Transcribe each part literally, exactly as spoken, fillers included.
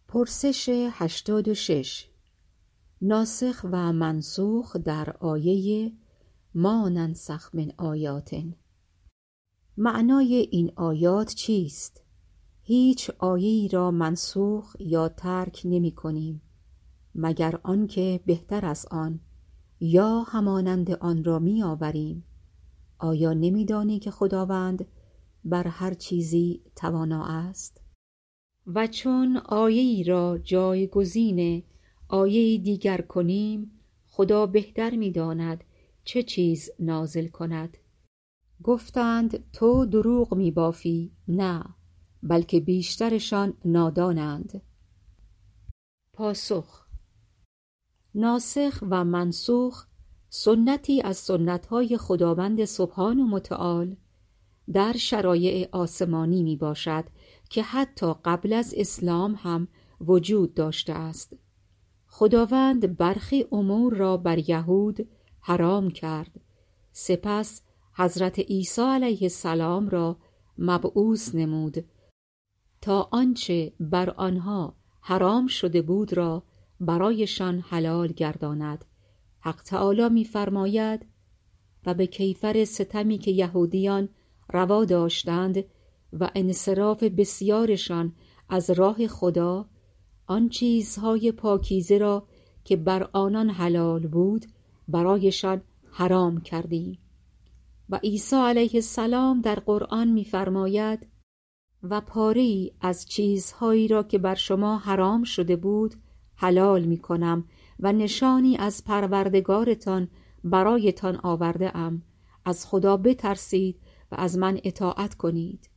پرسش هشتاد و شش. ناسخ و منسوخ در آیه ما ننسخ من آیات. معنای این آیات چیست؟ هیچ آیه‌ای را منسوخ یا ترک نمی کنیم مگر آنکه بهتر از آن یا همانند آن را می آوریم. آیا نمی دانی که خداوند بر هر چیزی توانا است؟ و چون آیه‌ای را جایگزین آیه دیگر کنیم، خدا بهتر می داند چه چیز نازل کند. گفتند تو دروغ می بافی. نه، بلکه بیشترشان نادانند. پاسخ: ناسخ و منسوخ سنتی از سنتهای خداوند سبحان و متعال در شرایع آسمانی می باشد که حتی قبل از اسلام هم وجود داشته است. خداوند برخی امور را بر یهود حرام کرد، سپس حضرت عیسی علیه السلام را مبعوث نمود تا آنچه بر آنها حرام شده بود را برایشان حلال گرداند. حق تعالی می فرماید و به کیفر ستمی که یهودیان روا داشتند و انصراف بسیارشان از راه خدا، آن چیزهای پاکیزه را که بر آنان حلال بود برایشان حرام کردیم. و عیسی علیه السلام در قرآن می فرماید و پاره‌ای از چیزهایی را که بر شما حرام شده بود حلال می کنم و نشانی از پروردگارتان برایتان آورده ام. از خدا بترسید و از من اطاعت کنید.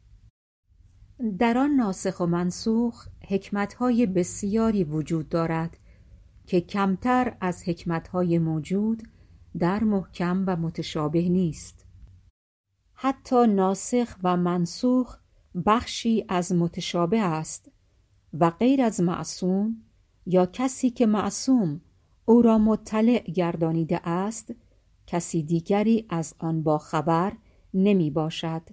در آن ناسخ و منسوخ حکمتهای بسیاری وجود دارد که کمتر از حکمتهای موجود در محکم و متشابه نیست. حتی ناسخ و منسوخ بخشی از متشابه است و غیر از معصوم یا کسی که معصوم او را مطلع گردانیده است، کسی دیگری از آن با خبر نمی باشد.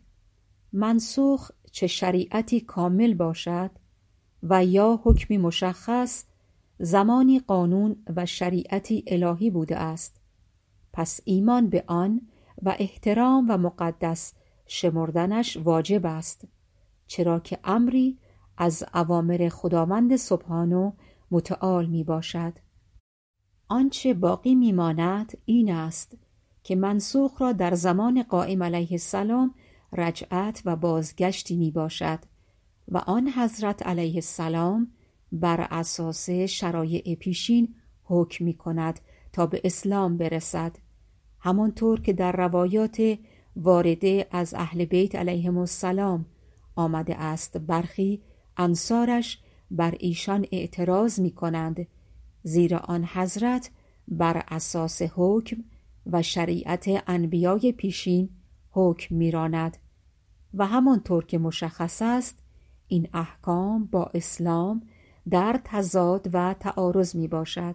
منسوخ چه شریعتی کامل باشد و یا حکمی مشخص زمانی قانون و شریعتی الهی بوده است، پس ایمان به آن و احترام و مقدس شمردنش واجب است، چرا که امری از اوامر خداوند سبحان و متعال می باشد. آنچه باقی می ماند این است که منسوخ را در زمان قائم علیه السلام رجعت و بازگشتی می باشد و آن حضرت علیه السلام بر اساس شرایع پیشین حکم می کند تا به اسلام برسد، همانطور که در روایات وارده از اهل بیت علیهم السلام آمده است. برخی انصارش بر ایشان اعتراض می کنند، زیرا آن حضرت بر اساس حکم و شریعت انبیای پیشین حکم می راند و همانطور که مشخص است این احکام با اسلام در تضاد و تعارض می باشد.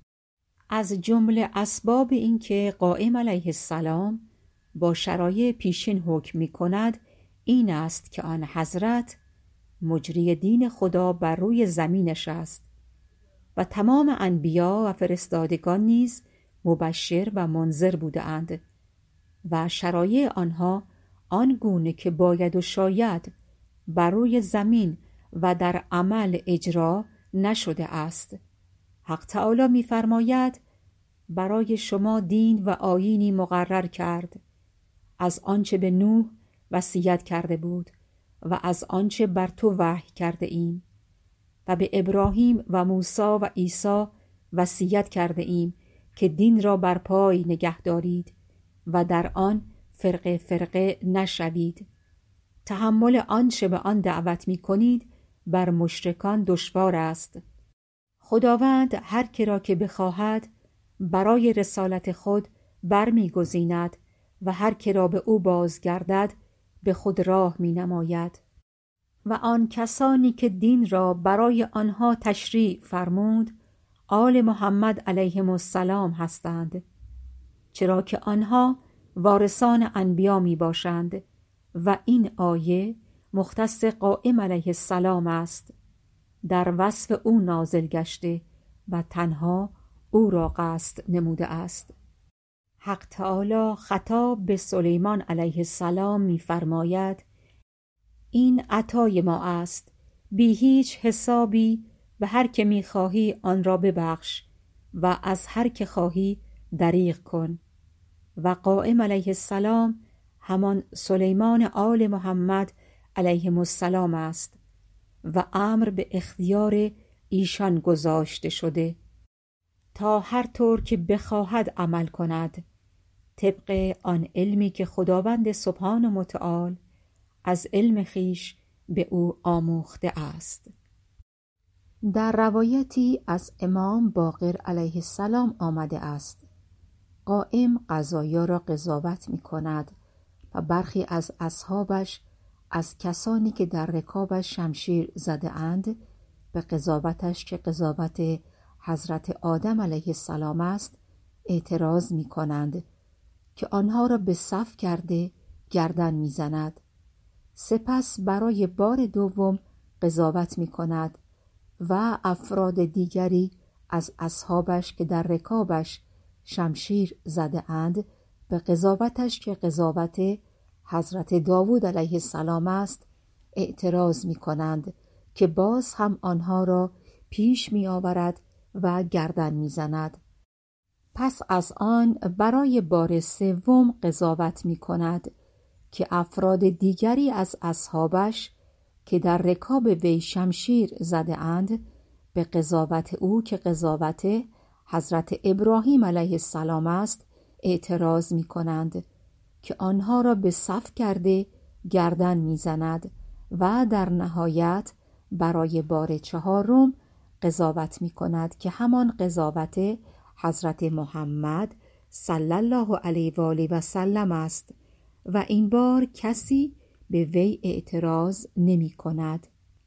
از جمله اسباب این که قائم علیه السلام با شرایع پیشین حکم می کند این است که آن حضرت مجری دین خدا بر روی زمینش است و تمام انبیا و فرستادگان نیز مبشر و منذر بوده اند و شرایع آنها آن گونه که باید و شاید بر روی زمین و در عمل اجرا نشده است. حق تعالی می فرماید برای شما دین و آیینی مقرر کرد از آنچه به نوح وصیت کرده بود و از آنچه بر تو وحی کرده ایم و به ابراهیم و موسی و عیسی وصیت کرده ایم که دین را بر پای نگه دارید و در آن فرقه فرقه نشوید. تحمل آنچه به آن دعوت می کنید بر مشرکان دشوار است. خداوند هر که را که بخواهد برای رسالت خود برمی گزیند و هر که را به او بازگردد به خود راه می نماید. و آن کسانی که دین را برای آنها تشریع فرمود آل محمد علیهم السلام هستند، چرا که آنها وارثان انبیا می باشند و این آیه مختص قائم علیه السلام است. در وصف او نازل گشته و تنها او را قصد نموده است. حق تعالی خطاب به سلیمان علیه السلام می فرماید: این عطای ما است، بی هیچ حسابی، به هر که می خواهی آن را ببخش و از هر که خواهی دریغ کن. و قائم علیه السلام همان سلیمان آل محمد علیهم السلام است و امر به اختیار ایشان گذاشته شده تا هر طور که بخواهد عمل کند، طبق آن علمی که خداوند سبحان و متعال از علم خویش به او آموخته است. در روایتی از امام باقر علیه السلام آمده است: قائم قضایا را قضاوت می کند و برخی از اصحابش از کسانی که در رکابش شمشیر زده اند به قضاوتش که قضاوت حضرت آدم علیه السلام است اعتراض می کنند که آنها را به صف کرده گردن می زند. سپس برای بار دوم قضاوت می کند و افراد دیگری از اصحابش که در رکابش شمشیر زده اند به قضاوتش که قضاوت حضرت داوود علیه السلام است اعتراض می کنند که باز هم آنها را پیش می آورد و گردن می زند. پس از آن برای بار سوم قضاوت می کند که افراد دیگری از اصحابش که در رکاب وی شمشیر زده اند به قضاوت او که قضاوت حضرت ابراهیم علیه السلام است اعتراض می کنند که آنها را به صف کرده گردن می زند و در نهایت برای بار چهارم قضاوت می کند که همان قضاوت حضرت محمد صلی الله علیه و آله و سلم است و این بار کسی به وی اعتراض نمی کند.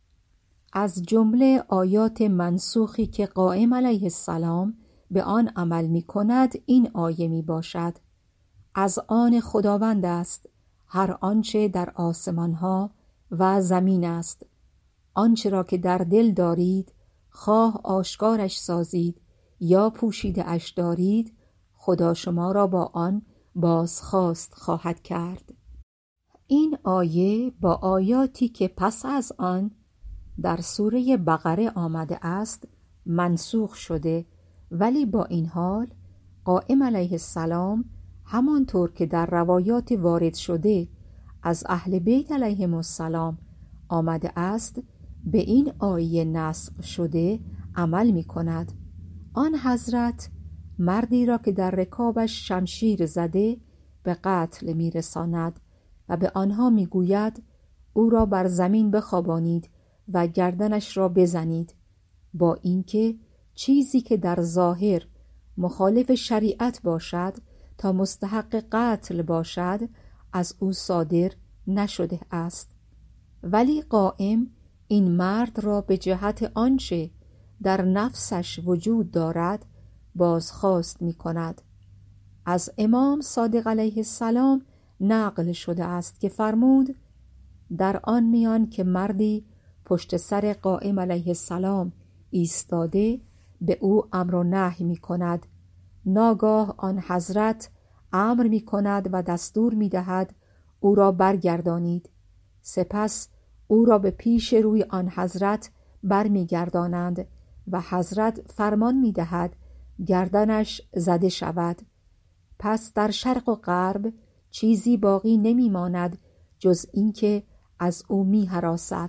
از جمله آیات منسوخی که قائم علیه السلام به آن عمل می کند این آیه می باشد: از آن خداوند است هر آنچه در آسمان ها و زمین است، آنچه را که در دل دارید خواه آشکارش سازید یا پوشیده اش دارید خدا شما را با آن بازخواست خواهد کرد. این آیه با آیاتی که پس از آن در سوره بقره آمده است منسوخ شده، ولی با این حال قائم علیه السلام همانطور که در روایات وارد شده از اهل بیت علیهم السلام آمده است به این آیه نسخ شده عمل می کند. آن حضرت مردی را که در رکابش شمشیر زده به قتل می رساند و به آنها می گوید او را بر زمین بخوابانید و گردنش را بزنید، با اینکه چیزی که در ظاهر مخالف شریعت باشد تا مستحق قتل باشد از او صادر نشده است، ولی قائم این مرد را به جهت آنچه در نفسش وجود دارد بازخواست می کند. از امام صادق علیه السلام نقل شده است که فرمود: در آن میان که مردی پشت سر قائم علیه السلام ایستاده به او امر و نهی می کند، ناگاه آن حضرت امر می کند و دستور می دهد او را برگردانید. سپس او را به پیش روی آن حضرت برمی گردانند و حضرت فرمان می دهد گردنش زده شود. پس در شرق و غرب چیزی باقی نمی ماند جز اینکه از او می هراسد.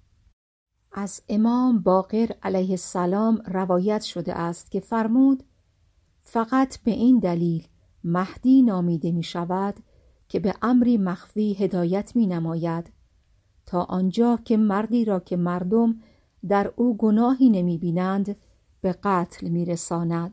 از امام باقر علیه السلام روایت شده است که فرمود: فقط به این دلیل مهدی نامیده می شود که به امری مخفی هدایت می نماید تا آنجا که مردی را که مردم در او گناهی نمی بینند به قتل می رساند.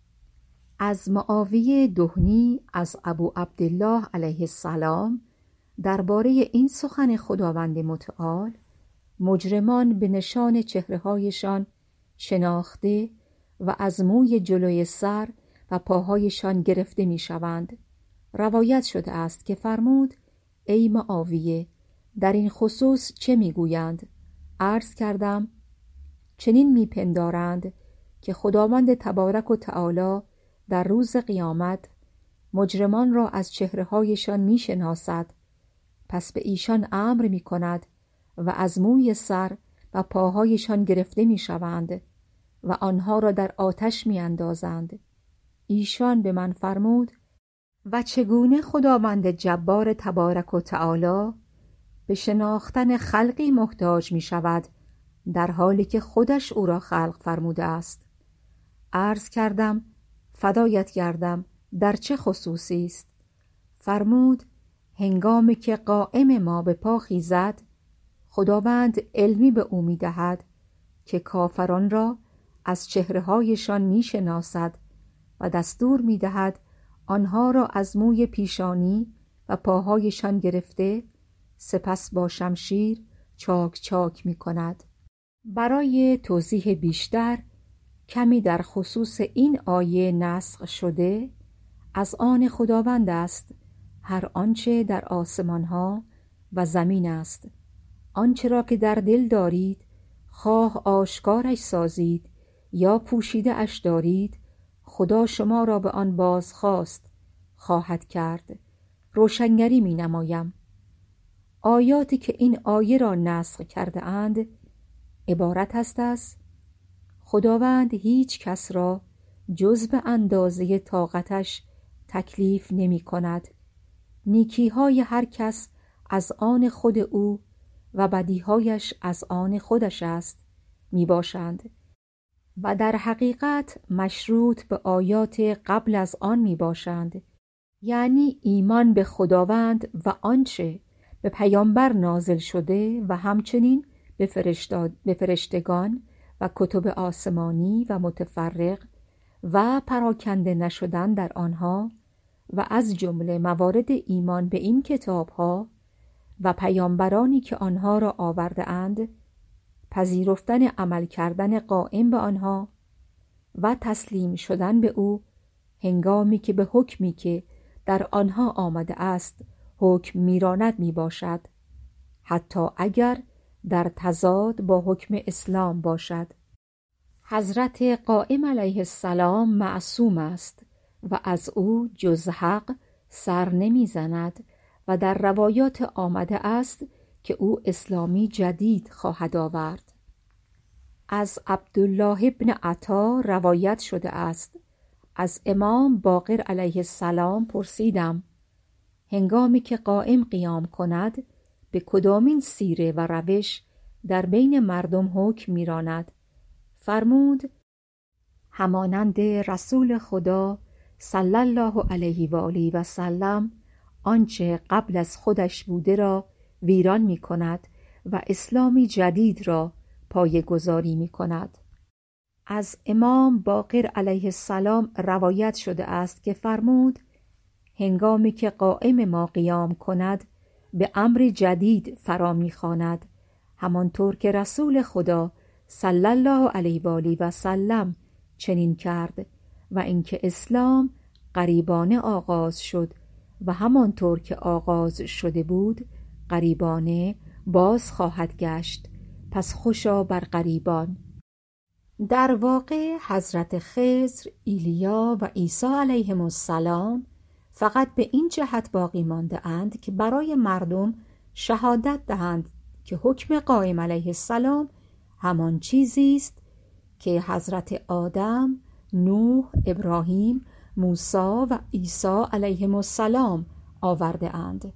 از معاویه دهنی از ابو عبدالله علیه السلام درباره این سخن خداوند متعال: مجرمان به نشان چهره‌هایشان شناخته و از موی جلوی سر و پاهایشان گرفته می شوند. روایت شده است که فرمود: ای معاویه، در این خصوص چه می گویند؟ عرض کردم: چنین میپندارند که خداوند تبارک و تعالی در روز قیامت مجرمان را از چهره‌هایشان میشناسد، پس به ایشان امر میکند و از موی سر و پاهایشان گرفته میشوند و آنها را در آتش میاندازند. ایشان به من فرمود: و چگونه خداوند جبار تبارک و تعالی به شناختن خلقی محتاج می شود در حالی که خودش او را خلق فرموده است؟ عرض کردم: فدایت گردم، در چه خصوصی است؟ فرمود: هنگامی که قائم ما به پا خیزد، خداوند علمی به او می دهد که کافران را از چهره‌هایشان می شناسد و دستور می دهد آنها را از موی پیشانی و پاهایشان گرفته سپس با شمشیر چاک چاک می کند. برای توضیح بیشتر کمی در خصوص این آیه نسخ شده: از آن خداوند است هر آنچه در آسمانها و زمین است. آنچه را که در دل دارید، خواه آشکارش سازید یا پوشیده اش دارید، خدا شما را به آن بازخواست خواهد کرد. روشنگری می نمایم. آیاتی که این آیه را نسخ کرده اند عبارت است از: خداوند هیچ کس را جز به اندازه طاقتش تکلیف نمی کند. نیکیهای هر کس از آن خود او و بدیهایش از آن خودش است می باشند و در حقیقت مشروط به آیات قبل از آن می باشند، یعنی ایمان به خداوند و آنچه به پیامبر نازل شده و همچنین به, فرشتا... به فرشتگان و کتب آسمانی و متفرق و پراکنده نشدن در آنها و از جمله موارد ایمان به این کتابها و پیامبرانی که آنها را آورده اند، پذیرفتن عمل کردن قائم به آنها و تسلیم شدن به او هنگامی که به حکمی که در آنها آمده است حکم میراند می باشد، حتی اگر در تضاد با حکم اسلام باشد. حضرت قائم علیه السلام معصوم است و از او جز حق سر نمی زند و در روایات آمده است که او اسلامی جدید خواهد آورد. از عبدالله ابن عطا روایت شده است: از امام باقر علیه السلام پرسیدم: هنگامی که قائم قیام کند به کدامین سیره و روش در بین مردم حکم میراند؟ فرمود: همانند رسول خدا صلی الله علیه و آله و سلم آنچه قبل از خودش بوده را ویران می کند و اسلامی جدید را پایه‌گذاری می کند. از امام باقر علیه السلام روایت شده است که فرمود: هنگامی که قائم ما قیام کند به امر جدید فرا می خواند، همانطور که رسول خدا صلی الله علیه و آله و سلم چنین کرد و اینکه اسلام قریبانه آغاز شد و همانطور که آغاز شده بود قریبانه باز خواهد گشت، پس خوشا بر قریبان. در واقع حضرت خضر، ایلیا و عیسی علیهم السلام فقط به این جهت باقی مانده اند که برای مردم شهادت دهند که حکم قائم علیه السلام همان چیزی است که حضرت آدم، نوح، ابراهیم، موسی و عیسی علیهم السلام آورده اند.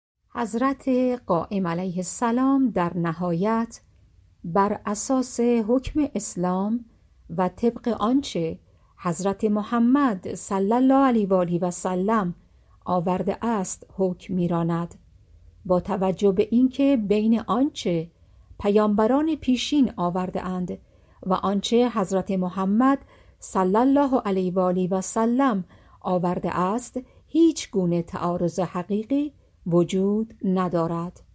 حضرت قائم علیه السلام در نهایت بر اساس حکم اسلام و طبق آنچه حضرت محمد صلی الله علیه و آله و سلم آورده است حکم میراند، با توجه به اینکه بین آنچه پیامبران پیشین آورده اند و آنچه حضرت محمد صلی الله علیه و آله و سلم آورده است هیچ گونه تعارض حقیقی وجود ندارد.